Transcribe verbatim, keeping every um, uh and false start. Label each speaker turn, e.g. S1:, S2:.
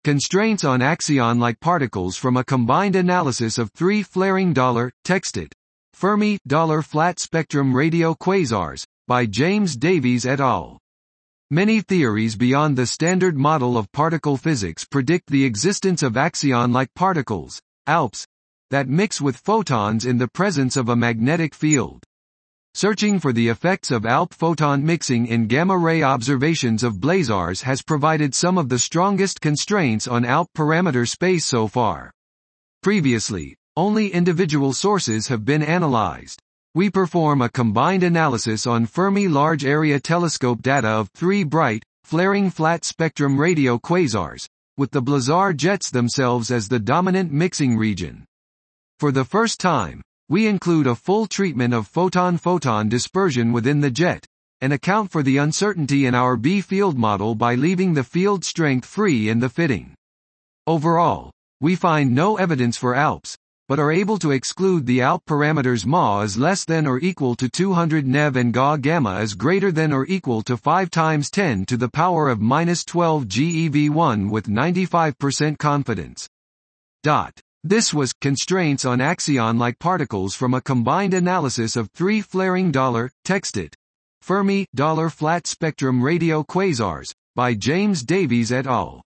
S1: Constraints on axion-like particles from a combined analysis of three flaring $texted Fermi flat spectrum radio quasars, by James Davies et al. Many theories beyond the standard model of particle physics predict the existence of axion-like particles, A L Ps, that mix with photons in the presence of a magnetic field. Searching for the effects of A L P photon mixing in gamma-ray observations of blazars has provided some of the strongest constraints on A L P parameter space so far. Previously, only individual sources have been analyzed. We perform a combined analysis on Fermi Large Area Telescope data of three bright, flaring flat-spectrum radio quasars, with the blazar jets themselves as the dominant mixing region. For the first time, we include a full treatment of photon-photon dispersion within the jet, and account for the uncertainty in our B-field model by leaving the field strength free in the fitting. Overall, we find no evidence for A L Ps, but are able to exclude the A L P parameters Ma is less than or equal to two hundred nev and Ga gamma is greater than or equal to five times ten to the power of minus twelve G E V one with ninety-five percent confidence. Dot. This was Constraints on Axion-like Particles from a combined analysis of three flaring $texted Fermi flat spectrum radio quasars, by James Davies et al.